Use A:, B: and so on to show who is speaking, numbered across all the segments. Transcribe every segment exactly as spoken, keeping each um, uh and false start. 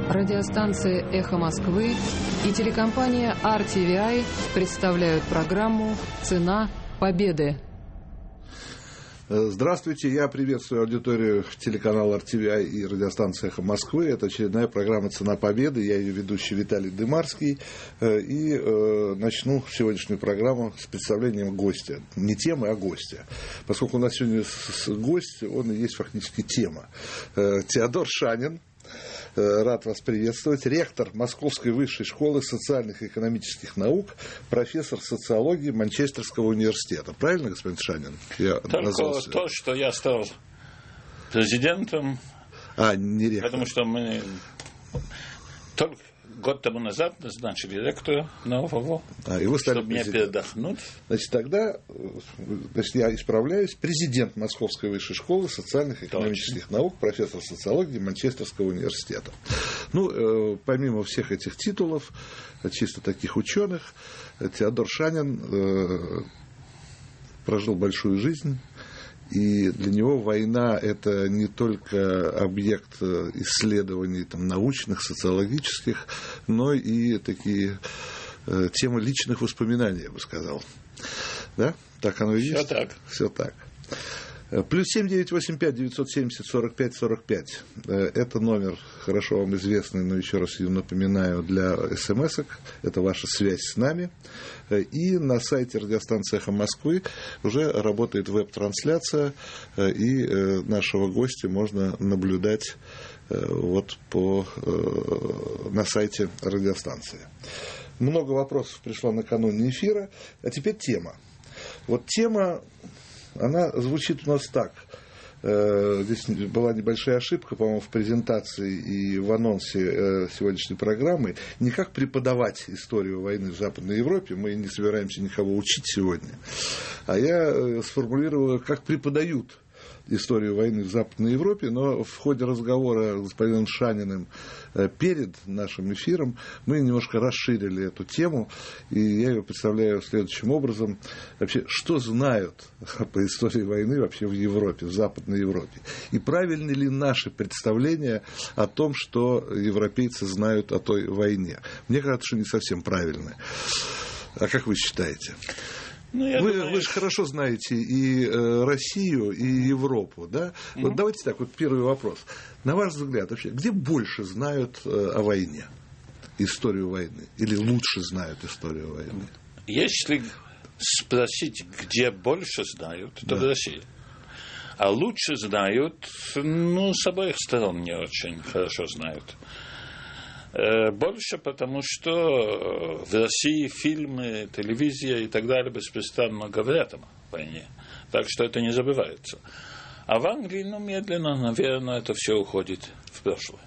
A: Радиостанция «Эхо Москвы» и телекомпания ар ти ви ай представляют программу «Цена победы».
B: Здравствуйте, я приветствую аудиторию телеканала ар ти ви ай и радиостанции «Эхо Москвы». Это очередная программа «Цена победы». Я ее ведущий Виталий Дымарский. И э, начну сегодняшнюю программу с представлением гостя. Не темы, а гостя. Поскольку у нас сегодня гость, он и есть фактически тема. Теодор Шанин. Рад вас приветствовать. Ректор Московской высшей школы социальных и экономических наук, профессор социологии Манчестерского университета. Правильно, господин Шанин? Я
C: Только то, что я стал президентом,
B: а, не ректор.
C: Потому что мы только год тому назад назначили ректора нового, а, и вы стали чтобы президент. Мне передохнуть.
B: Значит, тогда значит, я исправляюсь. Президент Московской высшей школы социальных и экономических Точно. наук, профессор социологии Манчестерского университета. Ну, э, помимо всех этих титулов, чисто таких ученых, Теодор Шанин э, прожил большую жизнь. И для него война – это не только объект исследований там, научных, социологических, но и такие э, темы личных воспоминаний, я бы сказал. Да? Так оно и есть?
C: Все так.
B: Все так. Плюс семь девять восемь пять девятьсот семьдесят сорок пять сорок пять. Это номер, хорошо вам известный, но еще раз ее напоминаю, для смс-ок. Это ваша связь с нами. И на сайте радиостанции «Эхо Москвы» уже работает веб-трансляция, и нашего гостя можно наблюдать вот по, на сайте радиостанции. Много вопросов пришло накануне эфира, а теперь тема. Вот тема... Она звучит у нас так. Здесь была небольшая ошибка, по-моему, в презентации и в анонсе сегодняшней программы. Не как преподавать историю войны в Западной Европе, мы не собираемся никого учить сегодня, а я сформулировал, как преподают историю войны в Западной Европе, но в ходе разговора с господином Шаниным перед нашим эфиром мы немножко расширили эту тему, и я ее представляю следующим образом. Вообще, что знают по истории войны вообще в Европе, в Западной Европе? И правильны ли наши представления о том, что европейцы знают о той войне? Мне кажется, что не совсем правильны. А как вы считаете? Ну, вы, думаю... вы же хорошо знаете и э, Россию, и Европу, да? Mm-hmm. Вот давайте так, вот первый вопрос. На ваш взгляд, вообще, где больше знают э, о войне, историю войны? Или лучше знают историю войны?
C: Если спросить, где больше знают, то да. в России. А лучше знают, ну, с обоих сторон не очень хорошо знают. Больше, потому что в России фильмы, телевизия и так далее беспрестанно говорят о войне. Так что это не забывается. А в Англии, ну, медленно, наверное, это все уходит в прошлое.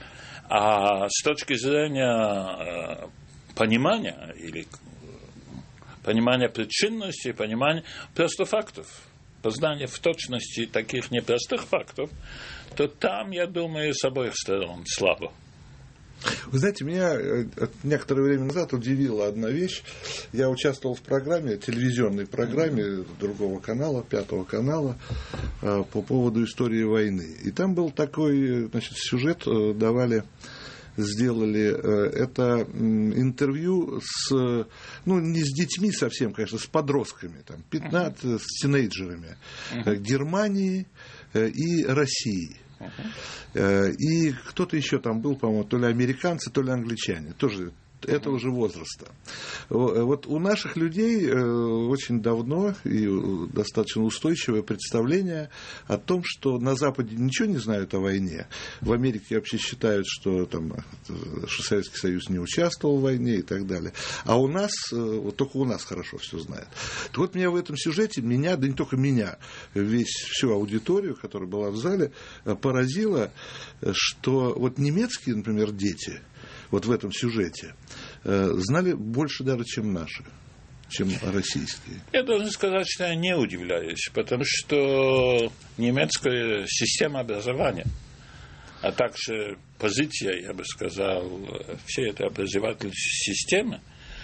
C: А с точки зрения понимания или понимания причинности, понимания просто фактов, познания в точности таких непростых фактов, то там, я думаю, с обоих сторон слабо.
B: Вы знаете, меня некоторое время назад удивила одна вещь. Я участвовал в программе, телевизионной программе другого канала, пятого канала, по поводу истории войны. И там был такой, значит, сюжет давали, сделали, это интервью с, ну, не с детьми совсем, конечно, с подростками, там, пятнадцать, с тинейджерами Германии и России. Uh-huh. И кто-то еще там был, по-моему, то ли американцы, то ли англичане, тоже этого же возраста. Вот у наших людей очень давно и достаточно устойчивое представление о том, что на Западе ничего не знают о войне. В Америке вообще считают, что, там, что Советский Союз не участвовал в войне и так далее. А у нас, вот только у нас хорошо все знают. Так вот, меня в этом сюжете, меня, да не только меня, весь, всю аудиторию, которая была в зале, поразило, что вот немецкие, например, дети, вот в этом сюжете, знали больше даже, чем наши, чем российские.
C: Я должен сказать, что я не удивляюсь, потому что немецкая система образования, а также позиция, я бы сказал, всей этой образовательной системы,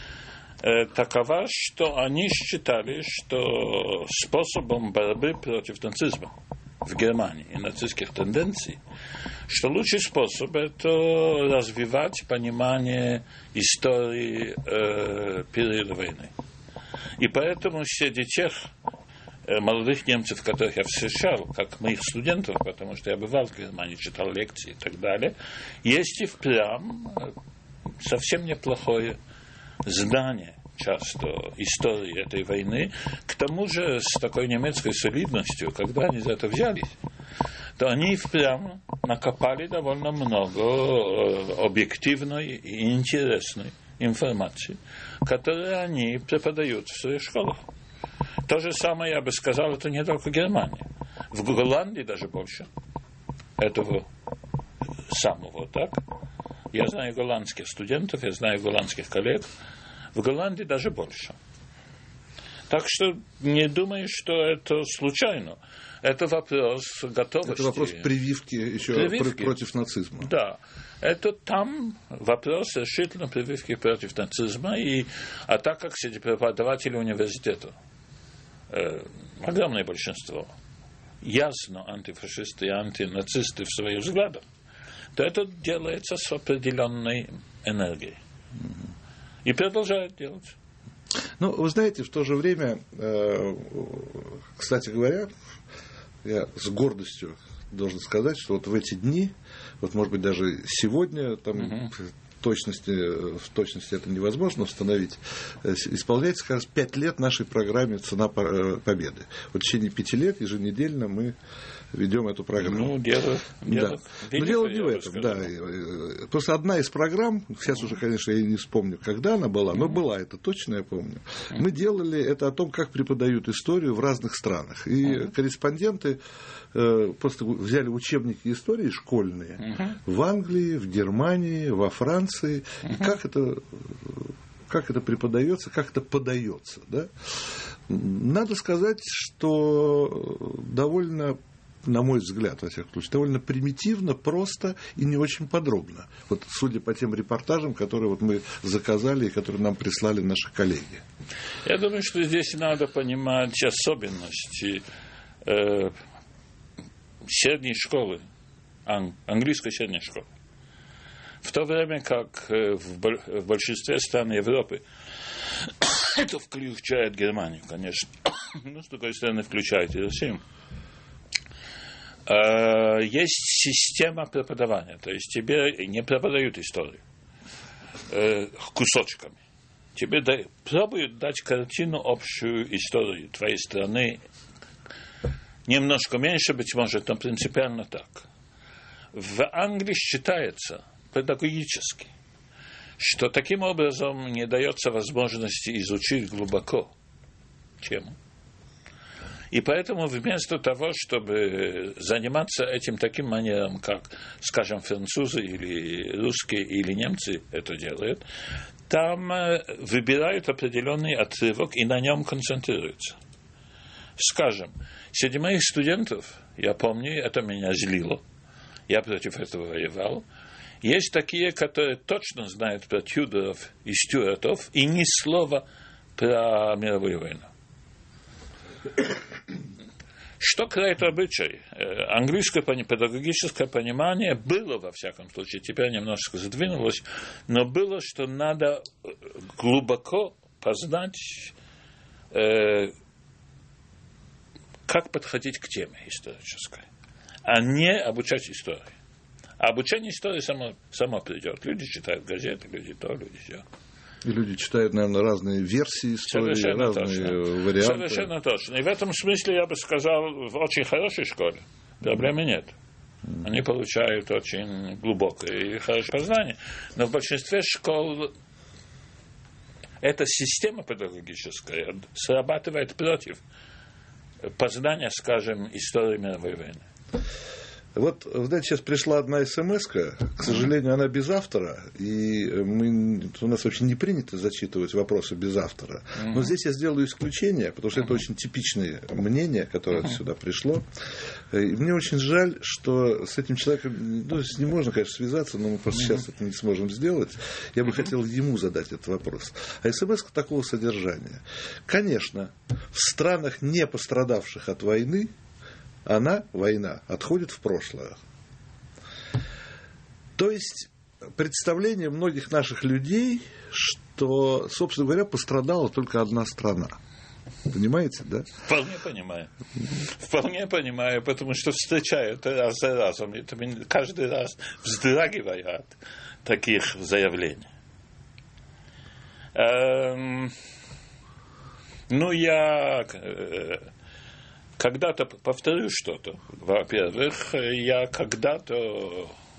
C: такова, что они считали, что способом борьбы против нацизма в Германии и нацистских тенденций, что лучший способ – это развивать понимание истории э, периода войны. И поэтому среди тех э, молодых немцев, которых я встречал, как моих студентов, потому что я бывал в Германии, читал лекции и так далее, есть и впрямь совсем неплохое знание часто истории этой войны, к тому же с такой немецкой солидностью, когда они за это взялись, то они впрямь накопали довольно много объективной и интересной информации, которую они преподают в своих школах. То же самое, я бы сказал, это не только Германия. В Голландии даже больше этого самого, так? Я знаю голландских студентов, я знаю голландских коллег. В Голландии даже больше. Так что не думаю, что это случайно. Это вопрос готовности. Это
B: вопрос прививки еще прививки. против нацизма.
C: Да. Это там вопрос решительно прививки против нацизма. И, а так как среди преподавателей университета э, огромное большинство ясно антифашисты и антинацисты в своих взглядах, то это делается с определенной энергией. И продолжают делать.
B: Ну, вы знаете, в то же время, кстати говоря, я с гордостью должен сказать, что вот в эти дни, вот может быть даже сегодня, там угу. в, точности, в точности это невозможно установить, исполняется, кажется, пять лет нашей программе «Цена победы». Вот в течение пяти лет еженедельно мы ведем эту программу.
C: Ну, дело, дело,
B: да. Но дело не в этом. Да. Просто одна из программ, сейчас уже, конечно, я не вспомню, когда она была, но была, это точно я помню. Мы делали это о том, как преподают историю в разных странах. И корреспонденты просто взяли учебники истории школьные в Англии, в Германии, во Франции. И как это, как это преподается, как это подается. Да? Надо сказать, что довольно, на мой взгляд, во всяком случае, довольно примитивно, просто и не очень подробно. Вот судя по тем репортажам, которые вот мы заказали и которые нам прислали наши коллеги.
C: Я думаю, что здесь надо понимать особенности э, средней школы, ан, английской средней школы. В то время как э, в, в большинстве стран Европы это включает Германию, конечно, но с другой стороны включает и Россию. Есть система преподавания, то есть тебе не преподают историю э, кусочками. Тебе да, пробуют дать картину, общую историю твоей страны. Немножко меньше, быть может, но принципиально так. В Англии считается педагогически, что таким образом не дается возможности изучить глубоко тему. И поэтому вместо того, чтобы заниматься этим таким манером, как, скажем, французы или русские или немцы это делают, там выбирают определенный отрывок и на нем концентрируются. Скажем, среди моих студентов, я помню, это меня злило, я против этого воевал, есть такие, которые точно знают про Тюдоров и Стюартов и ни слова про мировую войну. Что крает обычай? Английское педагогическое понимание было, во всяком случае, теперь немножко задвинулось, но было, что надо глубоко познать, э, как подходить к теме исторической, а не обучать истории. А обучение истории само, само придет. Люди читают газеты, люди то, люди все.
B: И люди читают, наверное, разные версии истории, совершенно разные точно. Варианты.
C: Совершенно точно. И в этом смысле, я бы сказал, в очень хорошей школе проблемы нет. Они получают очень глубокое и хорошее познание. Но в большинстве школ эта система педагогическая срабатывает против познания, скажем, истории мировой войны.
B: Вот, знаете, сейчас пришла одна смс-ка, к сожалению, она без автора, и мы, у нас вообще не принято зачитывать вопросы без автора. Но здесь я сделаю исключение, потому что это очень типичное мнение, которое сюда пришло. И мне очень жаль, что с этим человеком, ну, с ним можно, конечно, связаться, но мы просто сейчас это не сможем сделать. Я бы хотел ему задать этот вопрос. А смс-ка такого содержания. Конечно, в странах, не пострадавших от войны, она, война, отходит в прошлое. То есть представление многих наших людей, что, собственно говоря, пострадала только одна страна. Понимаете, да?
C: Вполне понимаю. Вполне понимаю, потому что встречаю это раз за разом. Это каждый раз вздрагиваю от таких заявлений. Эм, ну, я э, когда-то повторю что-то. Во-первых, я когда-то э,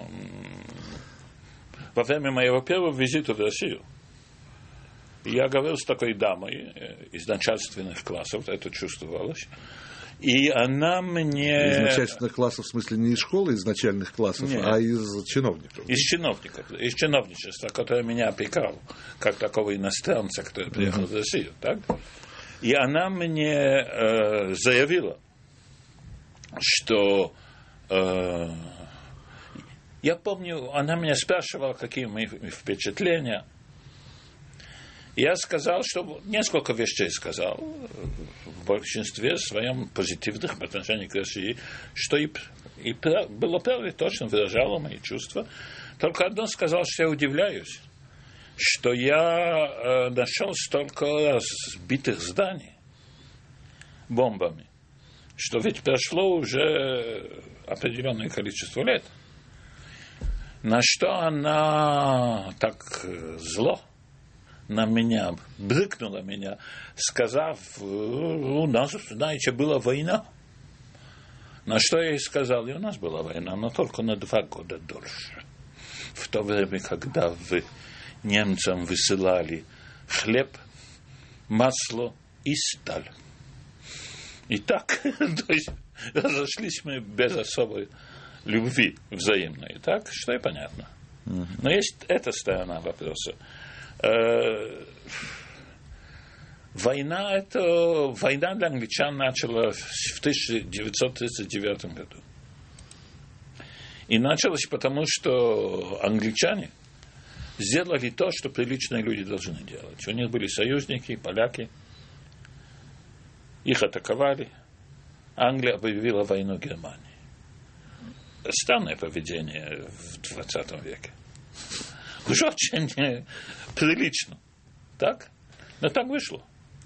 C: во время моего первого визита в Россию я говорил с такой дамой из начальственных классов, это чувствовалось, и она мне...
B: Из начальственных классов, в смысле, не из школы, из начальных классов, Нет. а из чиновников.
C: Из чиновников, из чиновничества, которое меня опекало, как такого иностранца, который приехал uh-huh. в Россию, так? И она мне э, заявила, что... Э, я помню, она меня спрашивала, какие мои впечатления. Я сказал, что несколько вещей сказал, в большинстве своем позитивных в отношении к России, что и, и было правда, точно выражало мои чувства. Только одно сказал, что я удивляюсь, что я э, нашел столько разбитых зданий бомбами, что ведь прошло уже определенное количество лет. На что она так зло на меня, брыкнула меня, сказав, у нас, знаете, была война. На что я ей сказал, и у нас была война, но только на два года дольше. В то время, когда вы немцам высылали хлеб, масло и сталь. И так, то есть, разошлись мы без особой любви взаимной, так, что и понятно. Но есть эта сторона вопроса. Война, это, война для англичан началась в тысяча девятьсот тридцать девятом году. И началась потому, что англичане сделали то, что приличные люди должны делать. У них были союзники, поляки. Их атаковали. Англия объявила войну Германии. Странное поведение в двадцатом веке. Уж очень прилично. Так? Но так вышло.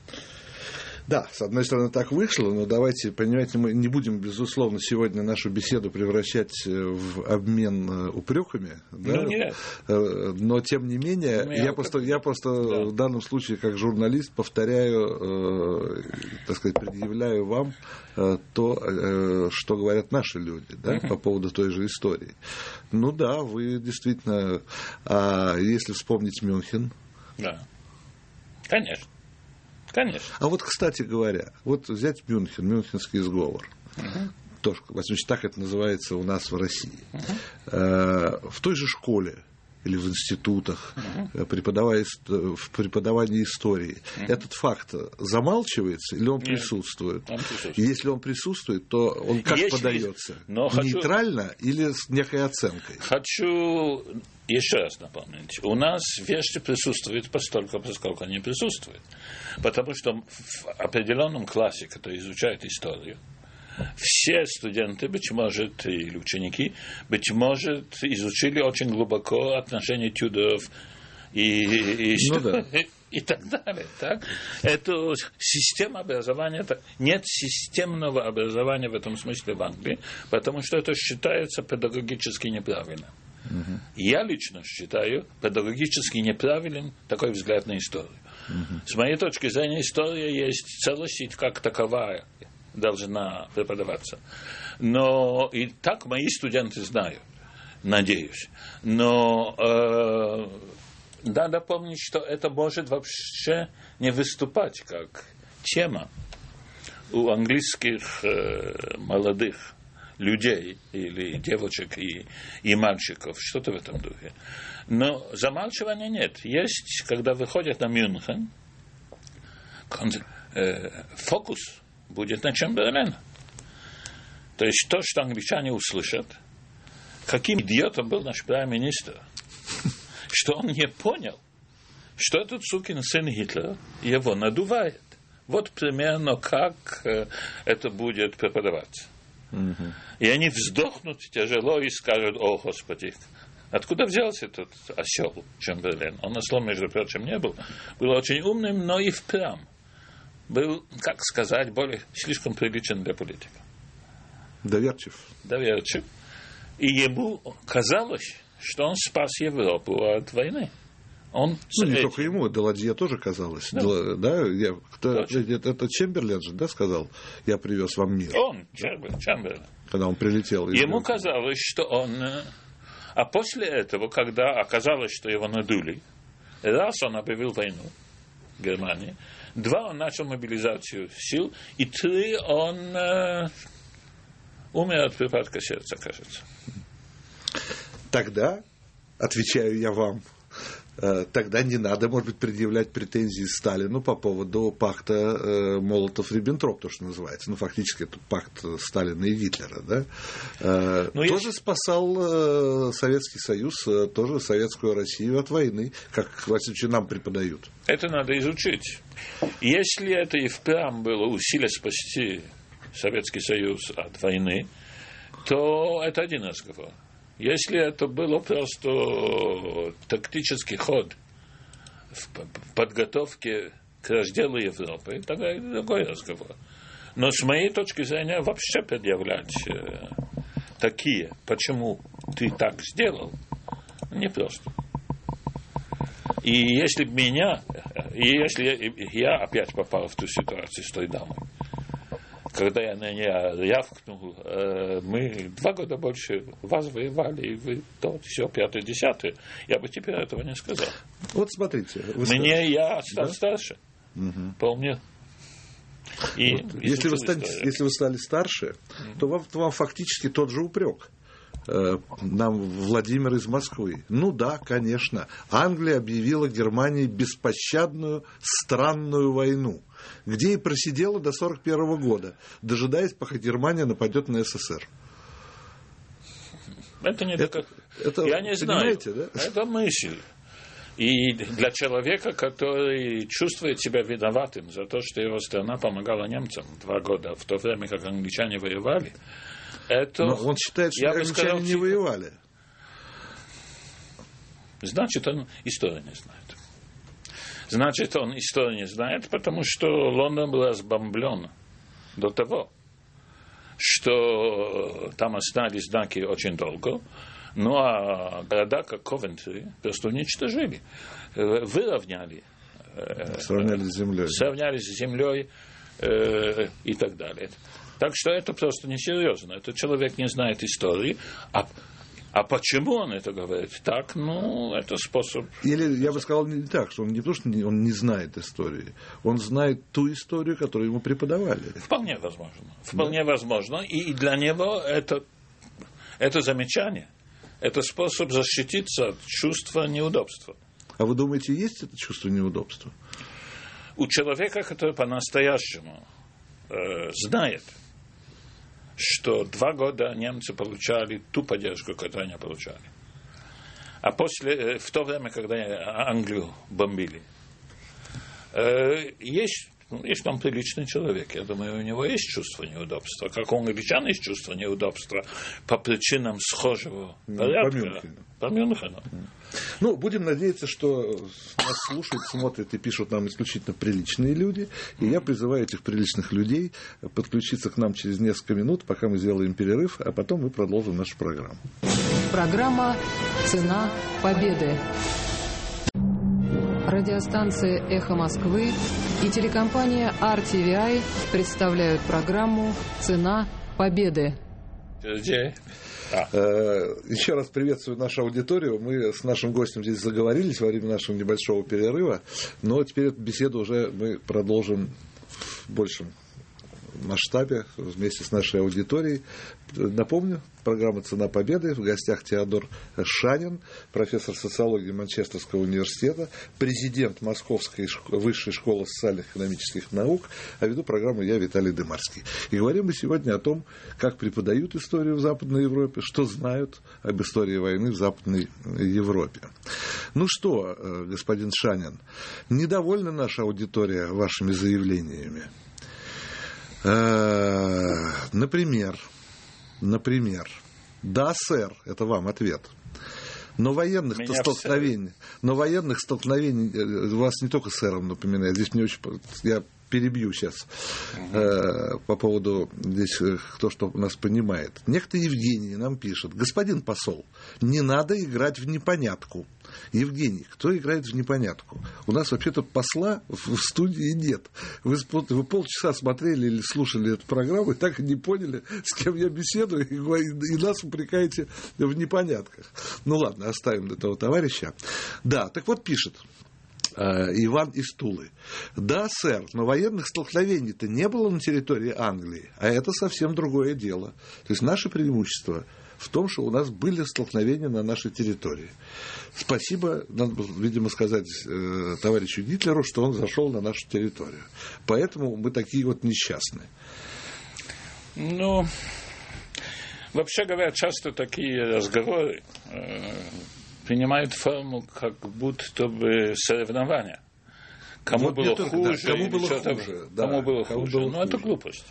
B: Да, с одной стороны, так вышло, но давайте, понимаете, мы не будем, безусловно, сегодня нашу беседу превращать в обмен упреками. Да?
C: Ну, нет.
B: Но, тем не менее, я, я просто, я просто да. в данном случае, как журналист, повторяю, э, так сказать, предъявляю вам э, то, э, что говорят наши люди, да, uh-huh. по поводу той же истории. Ну да, вы действительно, а если вспомнить Мюнхен...
C: Да, конечно. Конечно.
B: А вот, кстати говоря, вот взять Мюнхен, Мюнхенский сговор. Uh-huh. Тоже, возможно, так это называется у нас в России. Uh-huh. В той же школе или в институтах, uh-huh. преподавая, в преподавании истории, uh-huh. этот факт замалчивается или он Нет, присутствует?
C: Он присутствует?
B: И если он присутствует, то он как Есть подается? Но Нейтрально хочу... или с некой оценкой?
C: Хочу еще раз напомнить. У нас вещи присутствуют постольку, поскольку они присутствуют. Потому что в определенном классе, который изучает историю, все студенты, быть может, или ученики, быть может, изучили очень глубоко отношения Тюдоров и, и, ну, да. и, и так далее. Так? Это система образования, нет системного образования в этом смысле в Англии, потому что это считается педагогически неправильным. Uh-huh. Я лично считаю педагогически неправильным такой взгляд на историю. Uh-huh. С моей точки зрения, история есть целость, как таковая должна преподаваться. Но и так мои студенты знают, надеюсь. Но э, надо помнить, что это может вообще не выступать как тема у английских э, молодых людей или девочек и, и мальчиков, что-то в этом духе. Но замалчивания нет. Есть, когда выходят на Мюнхен, э, фокус будет на Чемберлена. То есть то, что англичане услышат, каким идиотом был наш премьер-министр, что он не понял, что этот сукин сын Гитлера его надувает. Вот примерно как это будет преподаваться. Uh-huh. И они вздохнут тяжело и скажут: о, Господи, откуда взялся этот осел Чемберлен? Он ослом, между прочим, не был. Был очень умным, но и впрямь был, как сказать, более слишком приличен для политика.
B: Доверчив.
C: Доверчив. И ему казалось, что он спас Европу от войны. Он
B: ну, не
C: этим...
B: только ему, Даладье тоже казалось.
C: Да,
B: Дел... да я... кто... это, это Чемберлен же, да, сказал: я привез вам мир.
C: Он, Чемберлен.
B: Когда он прилетел.
C: Ему из... казалось, что он... А после этого, когда оказалось, что его надули, раз он объявил войну Германии, два, он начал мобилизацию сил, и три, он э, умер от припадка сердца, кажется.
B: Тогда, отвечаю я вам, э, тогда не надо, может быть, предъявлять претензии Сталину по поводу пакта э, Молотов-Риббентроп, то, что называется. Ну, фактически, это пакт Сталина и Гитлера, да? Э, тоже я... спасал э, Советский Союз, э, тоже Советскую Россию от войны, как, во всяком случае, нам преподают.
C: Это надо изучить. Если это и впрямь было усилие спасти Советский Союз от войны, то это один разговор. Если это было просто тактический ход в подготовке к разделу Европы, тогда это другой разговор. Но с моей точки зрения вообще предъявлять э, такие, почему ты так сделал, непросто. И если бы меня, и если я, я опять попал в ту ситуацию с той дамой, когда я на нее рявкнул, э, мы два года больше вас воевали, и вы то, все, пятое, десятое, я бы теперь этого не сказал.
B: Вот смотрите.
C: Мне скажете, я стал да? старше,
B: угу.
C: помню. И
B: вот, если, вы станете, если вы стали старше, угу. то, вам, то вам фактически тот же упрек. Нам Владимир из Москвы. Ну да, конечно. Англия объявила Германии беспощадную странную войну, где и просидела до сорок первого года, дожидаясь, пока Германия нападет на СССР.
C: Это не
B: это, это,
C: Я не знаю.
B: Да?
C: Это мысль. И для человека, который чувствует себя виноватым за то, что его страна помогала немцам два года, в то время как англичане воевали, это,
B: но он считает, что англичане сказал, не воевали.
C: Значит, он историю не знает. Значит, он историю не знает, потому что Лондон был разбомблен до того, что там остались знаки очень долго. Ну, а города, как Ковентри, просто уничтожили. Выровняли.
B: Сравняли с землей.
C: Сравняли с землей э, и так далее. Так что это просто несерьезно. Этот человек не знает истории. А, а почему он это говорит? Так, ну, это способ... Или,
B: я бы сказал, не так, что он не то, что он не знает истории. Он знает ту историю, которую ему преподавали.
C: Вполне возможно. Вполне да. возможно. И для него это, это замечание. Это способ защититься от чувства неудобства.
B: А вы думаете, есть это чувство неудобства?
C: У человека, который по-настоящему э, знает, что два года немцы получали ту поддержку, которую они получали. А после, в то время, когда Англию бомбили, есть, есть там приличный человек. Я думаю, у него есть чувство неудобства. Как у англичан есть чувство неудобства по причинам схожего порядка.
B: По Мюнхену.
C: По Мюнхену.
B: Ну, будем надеяться, что нас слушают, смотрят и пишут нам исключительно приличные люди. И я призываю этих приличных людей подключиться к нам через несколько минут, пока мы сделаем перерыв, а потом мы продолжим нашу программу.
A: Программа «Цена победы». Радиостанция «Эхо Москвы» и телекомпания ар ти ви ай представляют программу «Цена победы».
C: А.
B: Еще раз приветствую нашу аудиторию. Мы с нашим гостем здесь заговорились во время нашего небольшого перерыва, но теперь эту беседу уже мы продолжим в большем масштабе вместе с нашей аудиторией. Напомню, программа «Цена победы». В гостях Теодор Шанин, профессор социологии Манчестерского университета, президент Московской высшей школы социальных и экономических наук, а веду программу я, Виталий Дымарский. И говорим мы сегодня о том, как преподают историю в Западной Европе, что знают об истории войны в Западной Европе. Ну что, господин Шанин, недовольна наша аудитория вашими заявлениями? Например, Например, да, сэр, это вам ответ. Но военных столкновений, но военных столкновений, вас не только сэром напоминает, здесь мне очень, я перебью сейчас угу. э, по поводу здесь кто что нас понимает. Некто Евгений нам пишет: господин посол, не надо играть в непонятку. Евгений, кто играет в непонятку? У нас вообще-то посла в студии нет. Вы, вы полчаса смотрели или слушали эту программу и так и не поняли, с кем я беседую, и, и нас упрекаете в непонятках. Ну ладно, оставим этого товарища. Да, так вот пишет Иван из Тулы. Да, сэр, но военных столкновений-то не было на территории Англии, а это совсем другое дело. То есть наше преимущество в том, что у нас были столкновения на нашей территории. Спасибо, надо, видимо, сказать э, товарищу Гитлеру, что он зашел на нашу территорию. Поэтому мы такие вот несчастные.
C: Ну, вообще говоря, часто такие разговоры э, принимают форму как будто бы соревнования. Кому вот было хуже,
B: да, кому было хуже. Да,
C: кому было
B: кому
C: хуже.
B: Было
C: ну,
B: хуже.
C: Это глупость.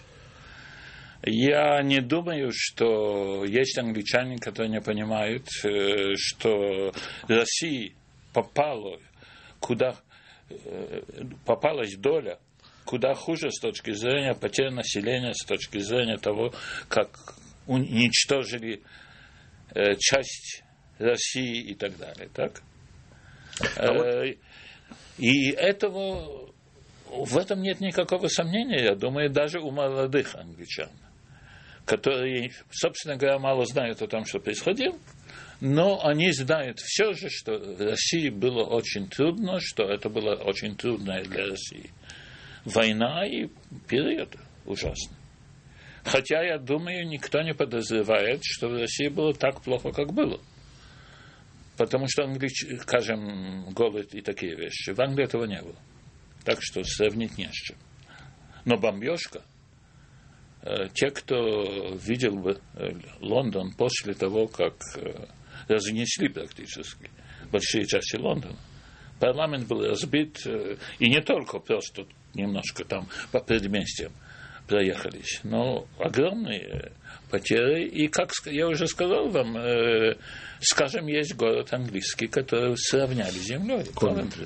C: Я не думаю, что есть англичане, которые не понимают, что России попало, куда попалась доля, куда хуже с точки зрения потери населения, с точки зрения того, как уничтожили часть России и так далее. Так? А вот... И этого, в этом нет никакого сомнения, я думаю, даже у молодых англичан, которые, собственно говоря, мало знают о том, что происходило, но они знают все же, что в России было очень трудно, что это было очень трудно для России. Война и период ужасный. Хотя, я думаю, никто не подозревает, что в России было так плохо, как было. Потому что, англич... скажем, голод и такие вещи, в Англии этого не было. Так что сравнить не с чем. Но бомбежка, те, кто видел бы Лондон после того, как разнесли практически большие части Лондона, парламент был разбит, и не только просто немножко там по предместьям проехались, но огромные потери. И, как я уже сказал вам, скажем, есть город английский, который сравняли с землей. Ковентри.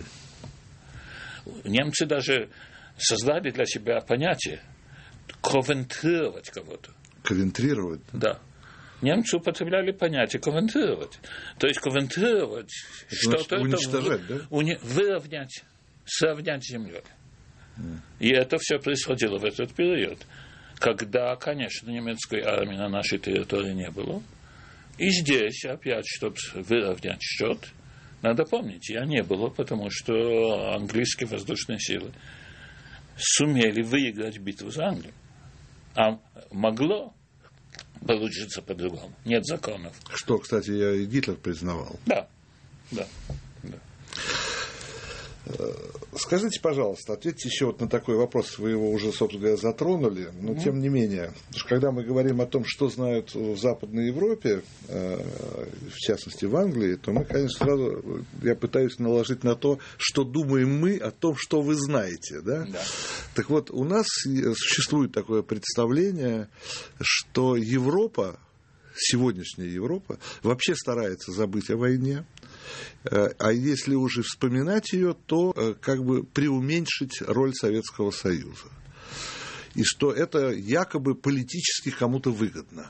C: Немцы даже создали для себя понятие ковентрировать кого-то.
B: Ковентрировать?
C: Да. Немцы употребляли понятие ковентрировать. То есть ковентрировать что-то,
B: уничтожать,
C: это
B: да?
C: Уни, выровнять, сравнять с землей. Mm. И это все происходило в этот период, когда, конечно, немецкой армии на нашей территории не было. И здесь, опять, чтобы выровнять счет, надо помнить, я не было, потому что английские воздушные силы сумели выиграть битву за Англию. А могло получиться по-другому. Нет законов.
B: Что, кстати, я и Гитлер признавал.
C: Да, да, да.
B: Скажите, пожалуйста, ответьте еще вот на такой вопрос, вы его уже, собственно говоря, затронули, но mm-hmm. тем не менее, когда мы говорим о том, что знают в Западной Европе, в частности в Англии, то мы, конечно, сразу, я пытаюсь наложить на то, что думаем мы о том, что вы знаете, да? Да. Так вот, у нас существует такое представление, что Европа, сегодняшняя Европа, вообще старается забыть о войне. А если уже вспоминать ее, то как бы преуменьшить роль Советского Союза. И что это якобы политически кому-то выгодно.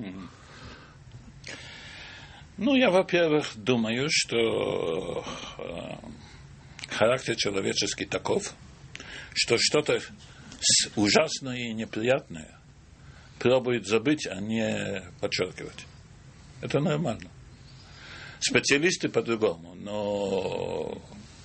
C: Ну, я, во-первых, думаю, что характер человеческий таков, что что-то ужасное и неприятное пробует забыть, а не подчеркивать. Это нормально. Специалисты по-другому, но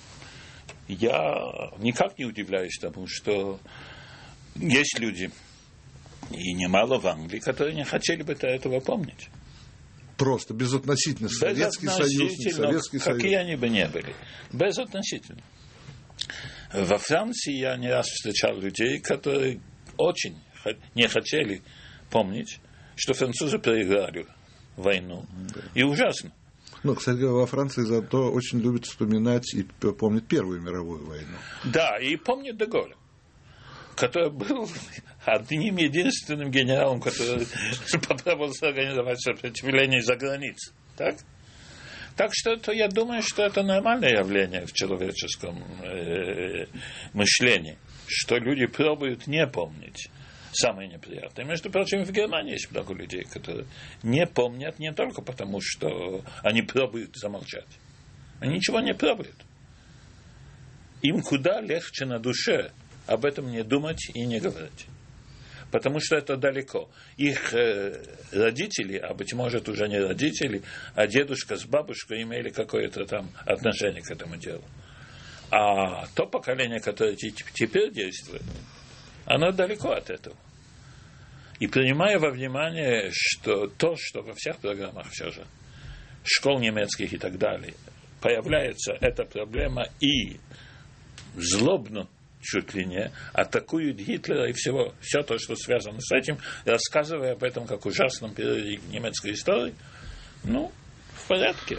C: я никак не удивляюсь тому, что есть люди, и немало в Англии, которые не хотели бы этого помнить.
B: Просто безотносительно Советский Союз, не Советский Союз.
C: Какие они бы не были. Безотносительно. Во Франции я не раз встречал людей, которые очень не хотели помнить, что французы проиграли войну. Да. И ужасно.
B: Ну, кстати говоря, во Франции зато очень любят вспоминать и помнят Первую мировую войну.
C: Да, и помнят де Голля. который был одним единственным генералом, который попробовал организовать сопротивление за границей. Так? Так что это, я думаю, что это нормальное явление в человеческом э, мышлении, что люди пробуют не помнить самое неприятное. Между прочим, в Германии есть много людей, которые не помнят не только потому, что они пробуют замолчать. Они ничего не пробуют. Им куда легче на душе об этом не думать и не говорить. Потому что это далеко. Их э, родители, а быть может уже не родители, а дедушка с бабушкой имели какое-то там отношение к этому делу. А то поколение, которое теперь действует, оно далеко от этого. И принимая во внимание, что то, что во всех программах все же, школ немецких и так далее, появляется эта проблема и злобно, чуть ли не, атакуют Гитлера и всего, все то, что связано с этим, рассказывая об этом как ужасном периоде немецкой истории, ну, в порядке.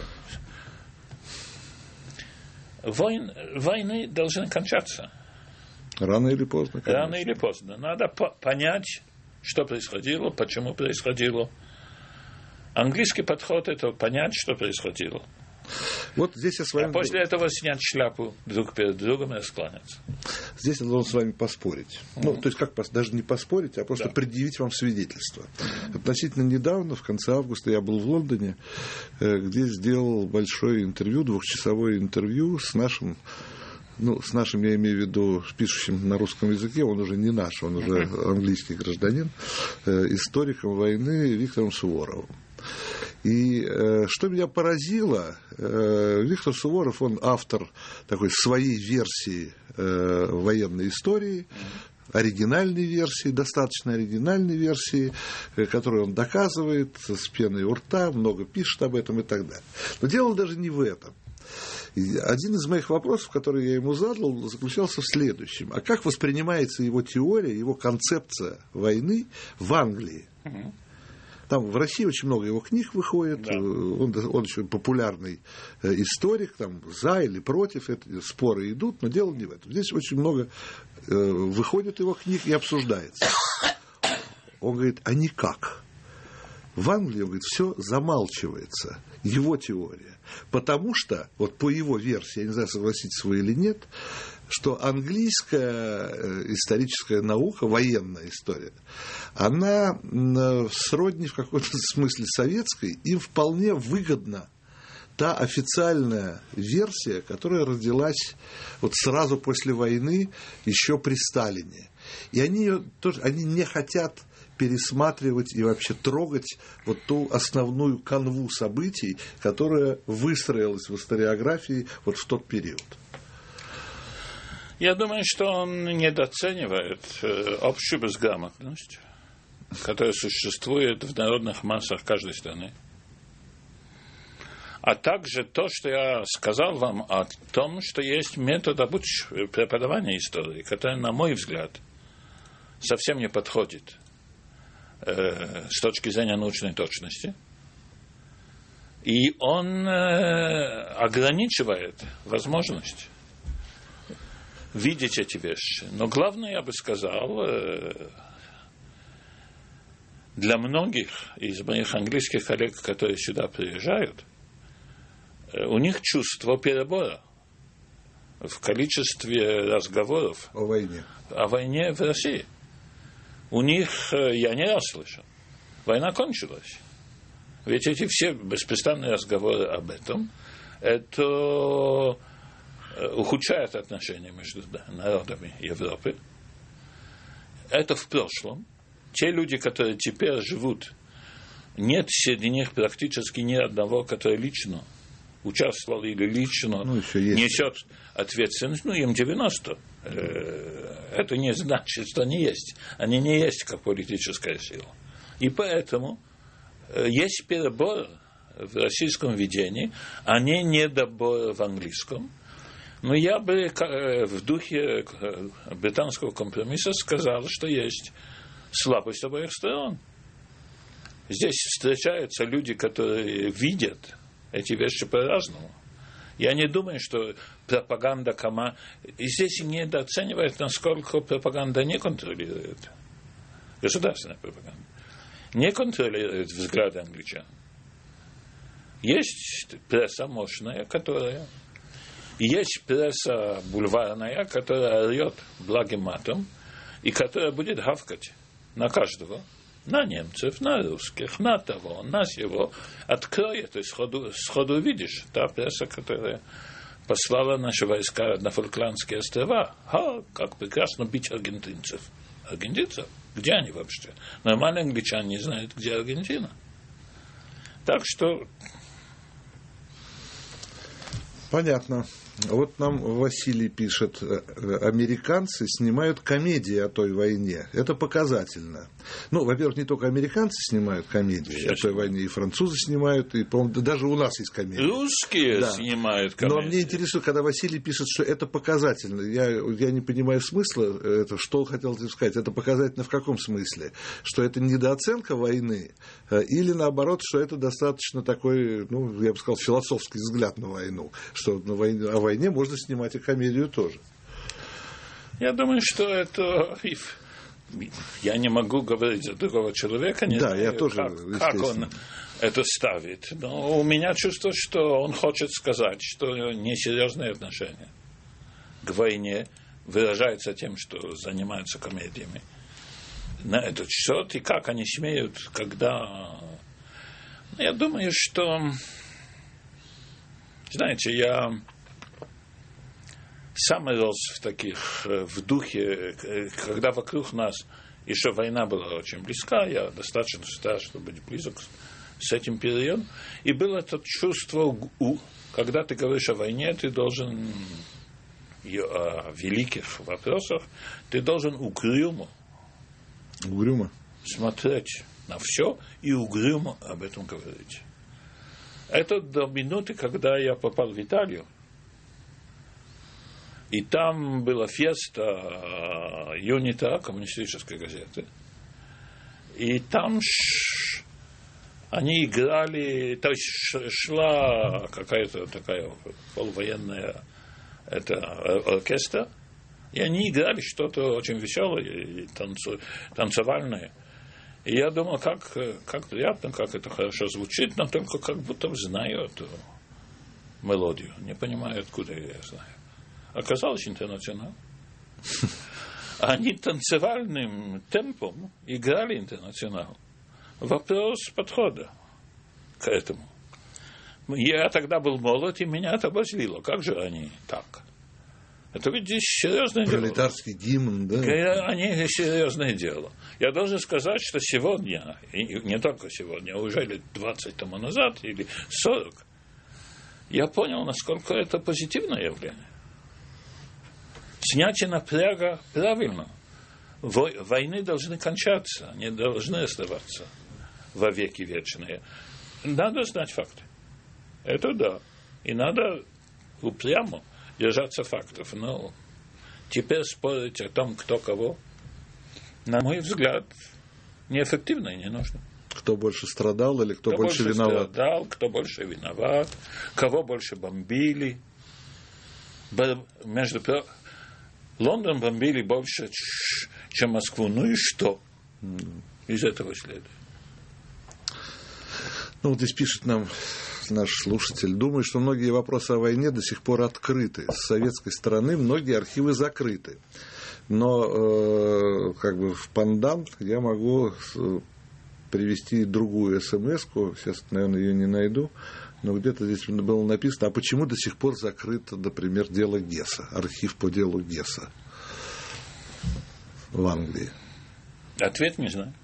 C: Войн, войны должны кончаться.
B: Рано или поздно, конечно.
C: Рано или поздно. Надо по- понять, что происходило, почему происходило. Английский подход – это понять, что происходило.
B: Вот здесь я с вами...
C: А после этого снять шляпу друг перед другом и раскланяться.
B: Здесь я должен с вами поспорить. Mm-hmm. Ну, то есть, как даже не поспорить, а просто да. предъявить вам свидетельство. Mm-hmm. Относительно недавно, в конце августа, я был в Лондоне, где сделал большое интервью, двухчасовое интервью с нашим, ну, с нашим, я имею в виду, пишущим на русском языке, он уже не наш, он уже mm-hmm. английский гражданин, историком войны Виктором Суворовым. И э, что меня поразило, э, Виктор Суворов, он автор такой своей версии э, военной истории, оригинальной версии, достаточно оригинальной версии, э, которую он доказывает с пеной у рта, много пишет об этом и так далее. Но дело даже не в этом. И один из моих вопросов, который я ему задал, заключался в следующем. А как воспринимается его теория, его концепция войны в Англии? Там в России очень много его книг выходит, да. он, он очень популярный историк, там за или против, это, споры идут, но дело не в этом. Здесь очень много э, выходит его книг и обсуждается. Он говорит, а никак. В Англии, он говорит, все замалчивается, его теория. Потому что, вот по его версии, я не знаю, согласитесь вы или нет, что английская историческая наука, военная история, она сродни в каком-то смысле советской, им вполне выгодна та официальная версия, которая родилась вот сразу после войны, еще при Сталине. И они, тоже, они не хотят пересматривать и вообще трогать вот ту основную канву событий, которая выстроилась в историографии вот в тот период.
C: Я думаю, что он недооценивает общую безграмотность, которая существует в народных массах каждой страны. А также то, что я сказал вам о том, что есть метод обуч... преподавания истории, который, на мой взгляд, совсем не подходит э, с точки зрения научной точности. И он э, ограничивает возможность видеть эти вещи. Но главное, я бы сказал, э, для многих из моих английских коллег, которые сюда приезжают, э, у них чувство перебора в количестве разговоров
B: о войне.
C: О войне в России. У них, э, я не раз слышал, война кончилась. Ведь эти все беспрестанные разговоры об этом, это ухудшает отношения между народами Европы. Это в прошлом. Те люди, которые теперь живут, нет среди них практически ни одного, который лично участвовал или лично ну, несет ответственность. Ну, им девяносто. Это не значит, что они есть. Они не есть как политическая сила. И поэтому есть перебор в российском видении, а не недобор в английском. Но я бы в духе британского компромисса сказал, что есть слабость обоих сторон. Здесь встречаются люди, которые видят эти вещи по-разному. Я не думаю, что пропаганда Кама... И здесь недооценивает, насколько пропаганда не контролирует. Государственная пропаганда. Не контролирует взгляды англичан. Есть пресса мощная, которая... Есть пресса бульварная, которая орет благим матом, и которая будет гавкать на каждого, на немцев, на русских, на того, на сего. Откроет, и сходу, сходу видишь, та пресса, которая послала наши войска на Фолкландские острова. А, как прекрасно бить аргентинцев. Аргентинцев? Где они вообще? Нормальные англичане не знают, где Аргентина. Так что...
B: Понятно. Вот нам Василий пишет, американцы снимают комедии о той войне. Это показательно. Ну, во-первых, не только американцы снимают комедии Сейчас о той войне, и французы снимают, и, по-моему, даже у нас есть комедии.
C: Русские да. снимают комедии.
B: Но мне интересует, когда Василий пишет, что это показательно. Я, я не понимаю смысла, это, что он хотел сказать. Это показательно в каком смысле? Что это недооценка войны? Или, наоборот, что это достаточно такой, ну, я бы сказал, философский взгляд на войну? Что на войне, о войне можно снимать и комедию тоже.
C: Я думаю, что это... Я не могу говорить за другого человека, не
B: да,
C: знаю,
B: я тоже,
C: как, как он это ставит. Но у меня чувство, что он хочет сказать, что несерьезное отношение к войне выражается тем, что занимаются комедиями. На этот счет, и как они смеют, когда... Я думаю, что... Знаете, я сам рос в таких, в духе, когда вокруг нас еще война была очень близка, я достаточно стар, чтобы быть близок с этим периодом, и было это чувство, когда ты говоришь о войне, ты должен, о великих вопросах, ты должен угрюмо,
B: угрюмо
C: смотреть на все и угрюмо об этом говорить. Это до минуты, когда я попал в Италию, и там была феста Юнита, коммунистической газеты, и там ш... они играли, то есть шла какая-то такая полувоенная это, оркестр, и они играли что-то очень веселое и танцу... танцевальное. И я думал, как, как приятно, как это хорошо звучит, но только как будто знаю эту мелодию. Не понимаю, откуда я знаю. Оказалось, интернационал. Они танцевальным темпом играли интернационал. Вопрос подхода к этому. Я тогда был молод, и меня это обозлило. Как же они так? Это ведь здесь серьезное дело.
B: Пролетарский гимн, да?
C: Они серьезное дело. Я должен сказать, что сегодня, и не только сегодня, а уже лет двадцать тому назад или сорок, я понял, насколько это позитивное явление. Снятие напряга правильно. Войны должны кончаться, не должны оставаться во веки вечные. Надо знать факты. Это да. И надо упрямо держаться фактов. Но теперь спорить о том, кто кого, на мой взгляд, неэффективно и не нужно.
B: Кто больше страдал или кто, кто больше, больше виноват?
C: Страдал, кто больше виноват, кого больше бомбили. Между прочим, Лондон бомбили больше, чем Москву. Ну и что? Из этого следует.
B: Ну, вот здесь пишет нам наш слушатель. Думаю, что многие вопросы о войне до сих пор открыты. С советской стороны многие архивы закрыты. Но э, как бы в пандан я могу привести другую смс-ку. Сейчас, наверное, ее не найду. Но где-то здесь было написано, а почему до сих пор закрыто, например, дело Гесса, архив по делу Гесса в Англии?
C: Ответ не знаю.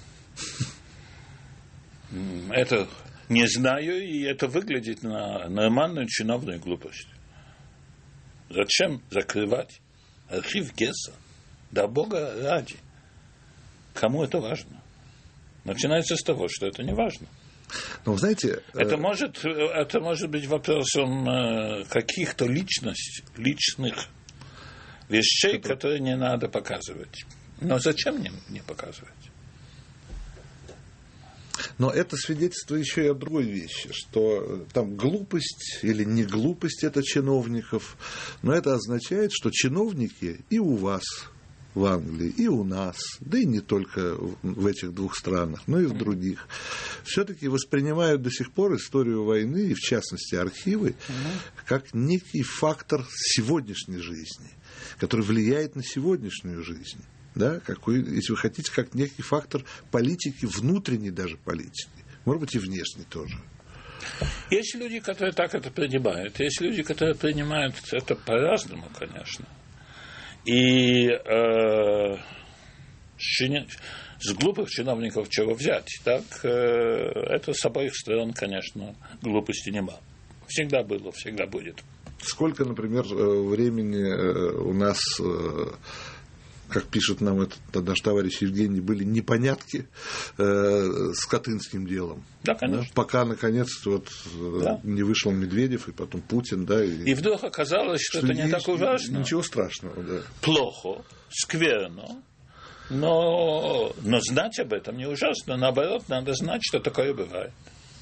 C: Это не знаю, и это выглядит на нормальную чиновную глупость. Зачем закрывать архив Гесса? Да Бога ради. Кому это важно? Начинается с того, что это не важно.
B: Ну, знаете,
C: это, э... может, это может быть вопросом э, каких-то личностей, личных вещей, это... которые не надо показывать. Но зачем не, не показывать?
B: Но это свидетельство еще и о другой вещи, что там глупость или не глупость это чиновников, но это означает, что чиновники и у вас в Англии, и у нас, да и не только в этих двух странах, но и в других, все-таки воспринимают до сих пор историю войны, и в частности архивы, как некий фактор сегодняшней жизни, который влияет на сегодняшнюю жизнь. Да, какой, если вы хотите, как некий фактор политики, внутренней даже политики, может быть, и внешней тоже.
C: Есть люди, которые так это принимают, есть люди, которые принимают это по-разному, конечно. И э, с глупых чиновников чего взять, так э, это с обоих сторон, конечно, глупости нема. Всегда было, всегда будет.
B: Сколько, например, времени у нас, как пишет нам этот наш товарищ Евгений, были непонятки с Катынским делом.
C: Да, конечно.
B: Да, пока, наконец, вот, да. не вышел Медведев, и потом Путин. Да, и,
C: и вдруг оказалось, что, что это не так ужасно.
B: Ничего страшного. Да.
C: Плохо, скверно, но, но знать об этом не ужасно. Наоборот, надо знать, что такое бывает.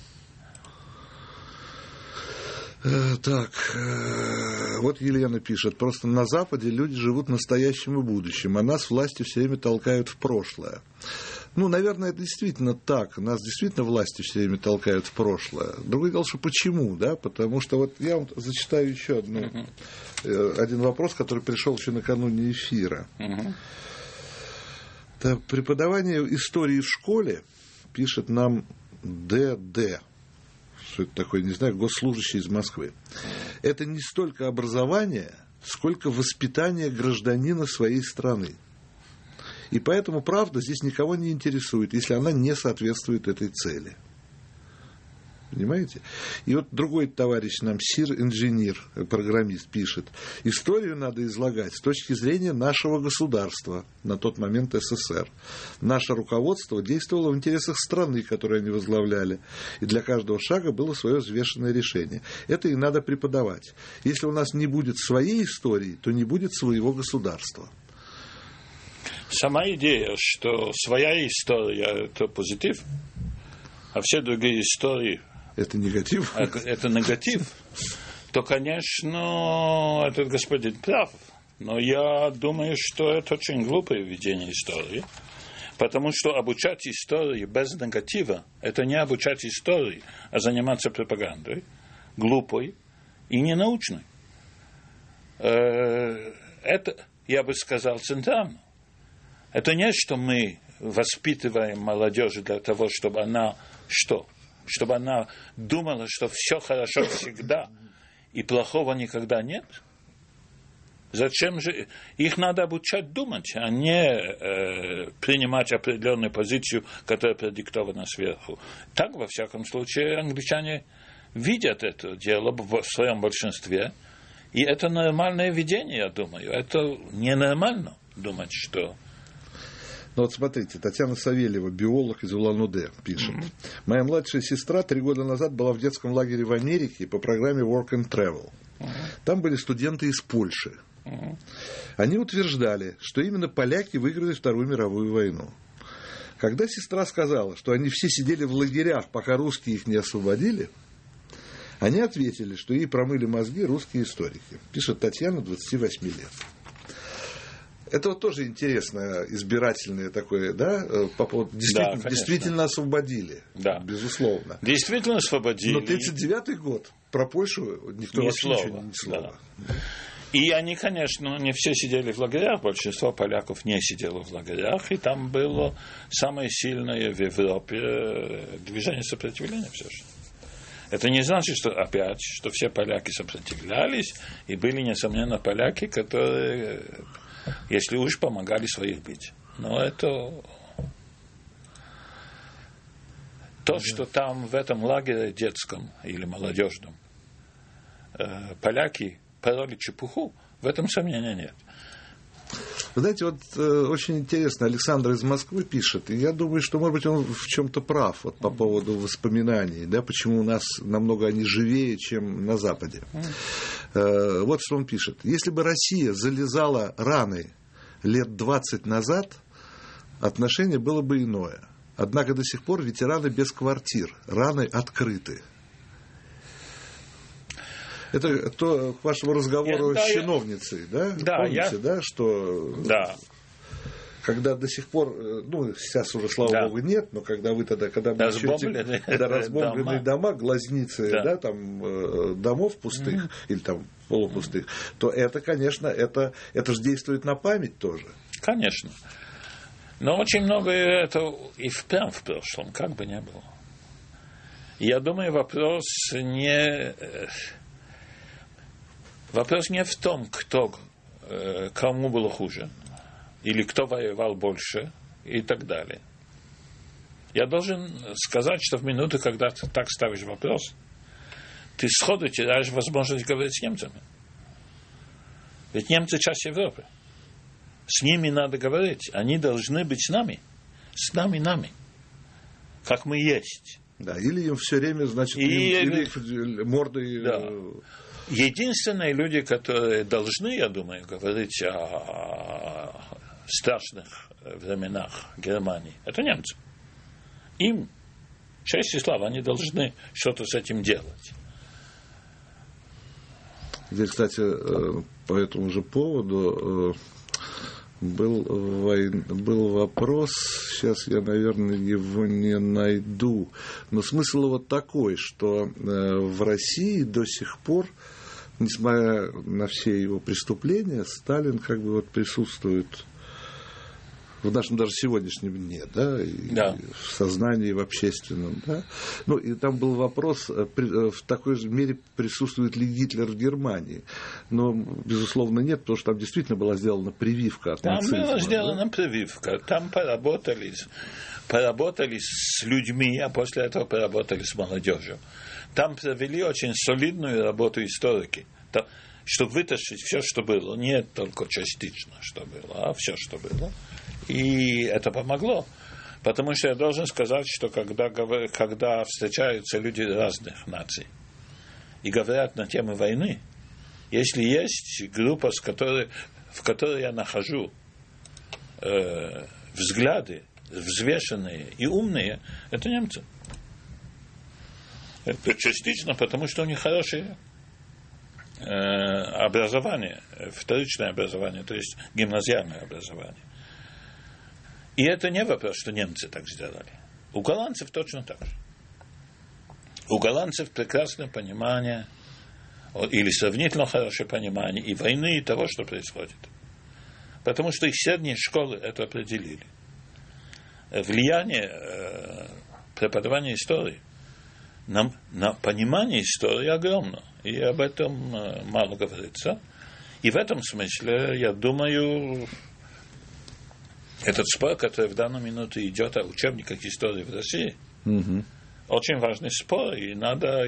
B: Так, вот Елена пишет, просто на Западе люди живут настоящим и будущим, а нас власти все время толкают в прошлое. Ну, наверное, это действительно так, нас действительно власти все время толкают в прошлое. Другое дело, что почему, да, потому что вот я вам зачитаю еще одну, uh-huh. один вопрос, который пришел еще накануне эфира. Uh-huh. Так, преподавание истории в школе, пишет нам ДД. Что это такое, не знаю, госслужащий из Москвы. Это не столько образование, сколько воспитание гражданина своей страны. И поэтому правда здесь никого не интересует, если она не соответствует этой цели. Понимаете? И вот другой товарищ нам, сир-инженер, программист, пишет, историю надо излагать с точки зрения нашего государства, на тот момент СССР. Наше руководство действовало в интересах страны, которую они возглавляли, и для каждого шага было свое взвешенное решение. Это и надо преподавать. Если у нас не будет своей истории, то не будет своего государства.
C: Сама идея, что своя история – это позитив, а все другие истории –
B: это негатив.
C: Это негатив. То, конечно, этот господин прав. Но я думаю, что это очень глупое ведение истории. Потому что обучать истории без негатива – это не обучать истории, а заниматься пропагандой, глупой и ненаучной. Это, я бы сказал, центрально. Это не, что мы воспитываем молодежь для того, чтобы она что? Чтобы она думала, что все хорошо всегда и плохого никогда нет? Зачем же? Их надо обучать думать, а не э, принимать определенную позицию, которая продиктована сверху. Так, во всяком случае, англичане видят это дело в своем большинстве, и это нормальное видение, я думаю. Это ненормально думать, что...
B: Ну вот смотрите, Татьяна Савельева, биолог из Улан-Удэ, пишет. Mm-hmm. Моя младшая сестра три года назад была в детском лагере в Америке по программе Work and Travel. Mm-hmm. Там были студенты из Польши. Mm-hmm. Они утверждали, что именно поляки выиграли Вторую мировую войну. Когда сестра сказала, что они все сидели в лагерях, пока русские их не освободили, они ответили, что ей промыли мозги русские историки. Пишет Татьяна, двадцати восьми лет. Это вот тоже интересное, избирательное такое, да, по поводу, действительно, да, действительно освободили, да. Безусловно.
C: Действительно освободили.
B: Но тридцать девятый год, про Польшу никто
C: ни
B: вообще
C: слова.
B: ничего ни слова.
C: Да. И они, конечно, не все сидели в лагерях, большинство поляков не сидело в лагерях, и там было самое сильное в Европе движение сопротивления все же. Это не значит, что опять, что все поляки сопротивлялись, и были, несомненно, поляки, которые... Если уж помогали своих бить. Но это то, что там в этом лагере детском или молодежном э, поляки пороли чепуху, в этом сомнения нет.
B: Вы знаете, вот э, очень интересно, Александр из Москвы пишет, и я думаю, что, может быть, он в чем-то прав вот, по поводу воспоминаний, да, почему у нас намного они живее, чем на Западе. Э, вот что он пишет. Если бы Россия залезала раны лет двадцать назад, отношение было бы иное. Однако до сих пор ветераны без квартир, раны открыты. Это то, к вашему разговору я, с да, чиновницей, да?
C: Да,
B: помните,
C: я...
B: да, что...
C: Да.
B: Когда до сих пор, ну, сейчас уже, слава
C: да.
B: богу, нет, но когда вы тогда, когда мы
C: разбомбленные,
B: когда разбомбленные дома, дома глазницы, да. Да, там, домов пустых mm-hmm. или там полупустых, то это, конечно, это, это же действует на память тоже.
C: Конечно. Но очень многое это и впрямь в прошлом, как бы ни было. Я думаю, вопрос не... Вопрос не в том, кто, кому было хуже, или кто воевал больше, и так далее. Я должен сказать, что в минуту, когда ты так ставишь вопрос, ты сходу теряешь возможность говорить с немцами. Ведь немцы часть Европы. С ними надо говорить. Они должны быть с нами. С нами, нами. Как мы есть.
B: Да, или им все время, значит,
C: и...
B: им, или мордой...
C: Да. Единственные люди, которые должны, я думаю, говорить о страшных временах Германии, это немцы. Им честь и слава, они должны что-то с этим делать.
B: Здесь, кстати, по этому же поводу был, войн... был вопрос, сейчас я, наверное, его не найду, но смысл его такой, что в России до сих пор, несмотря на все его преступления, Сталин как бы вот присутствует в нашем даже сегодняшнем дне, да, и
C: да.
B: в сознании, в общественном, да. Ну, и там был вопрос, в такой же мере присутствует ли Гитлер в Германии. Но, безусловно, нет, потому что там действительно была сделана прививка от
C: там
B: нацизма. Там была
C: сделана
B: да?
C: прививка, там поработали, поработали с людьми, а после этого поработали с молодежью. Там провели очень солидную работу историки, чтобы вытащить все, что было, не только частично, что было, а все, что было. И это помогло. Потому что я должен сказать, что когда, когда встречаются люди разных наций и говорят на тему войны, если есть группа, с которой, в которой я нахожу э, взгляды взвешенные и умные, это немцы. Это частично, потому что у них хорошее э, образование, вторичное образование, то есть гимназиальное образование. И это не вопрос, что немцы так сделали. У голландцев точно так же. У голландцев прекрасное понимание, или сравнительно хорошее понимание и войны, и того, что происходит. Потому что их средние школы это определили. Влияние э, преподавания истории на, на понимание истории огромно. И об этом э, мало говорится. И в этом смысле, я думаю, этот спор, который в данную минуту идет о учебниках истории в России, угу. очень важный спор, и надо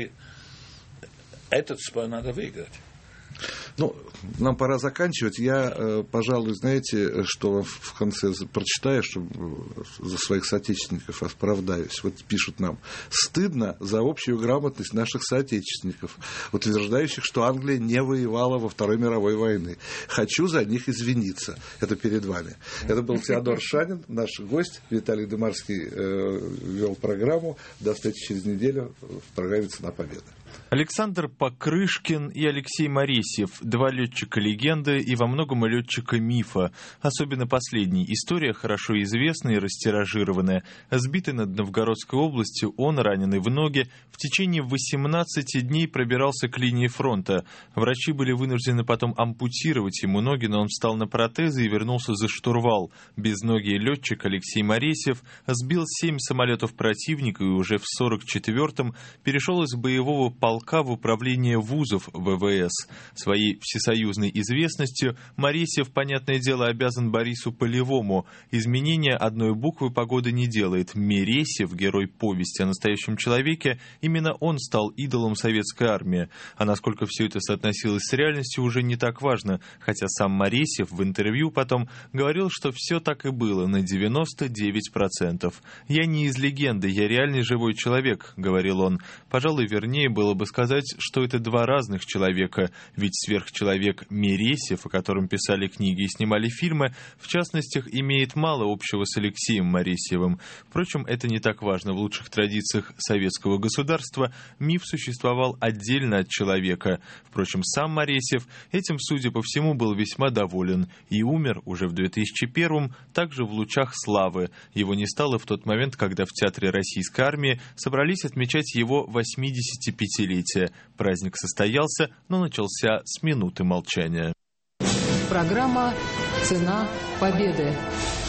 C: этот спор надо выиграть.
B: Ну, нам пора заканчивать. Я, пожалуй, знаете, что в конце прочитаю, чтобы за своих соотечественников оправдаюсь. Вот пишут нам: стыдно за общую грамотность наших соотечественников, утверждающих, что Англия не воевала во Второй мировой войне. Хочу за них извиниться. Это перед вами. Это был Теодор Шанин, наш гость. Виталий Дымарский э, вел программу. До встречи через неделю в программе «Цена победы».
D: Александр Покрышкин и Алексей Моресьев, два летчика-легенды и во многом летчика-мифа. Особенно последний. История хорошо известная и растиражированная. Сбитый над Новгородской областью, он, раненый в ноги, в течение восемнадцати дней пробирался к линии фронта. Врачи были вынуждены потом ампутировать ему ноги, но он встал на протезы и вернулся за штурвал. Безногий летчик Алексей Моресьев сбил семь самолетов противника и уже в сорок четвёртом перешел из боевого полка в управление вузов ВВС. Своей всесоюзной известностью Моресьев, понятное дело, обязан Борису Полевому. Изменения одной буквы погода не делает. Мересьев, герой повести о настоящем человеке, именно он стал идолом советской армии. А насколько все это соотносилось с реальностью, уже не так важно, хотя сам Моресьев в интервью потом говорил, что все так и было на девяносто девять процентов. «Я не из легенды, я реальный живой человек», — говорил он. Пожалуй, вернее было было бы сказать, что это два разных человека, ведь сверхчеловек Мересьев, о котором писали книги и снимали фильмы, в частности, имеет мало общего с Алексеем Моресьевым. Впрочем, это не так важно. В лучших традициях советского государства миф существовал отдельно от человека. Впрочем, сам Моресьев этим, судя по всему, был весьма доволен и умер уже в две тысячи первом, также в лучах славы. Его не стало в тот момент, когда в Театре Российской армии собрались отмечать его восьмидесятипятилетие. Праздник состоялся, но начался с минуты молчания.
A: Программа «Цена победы».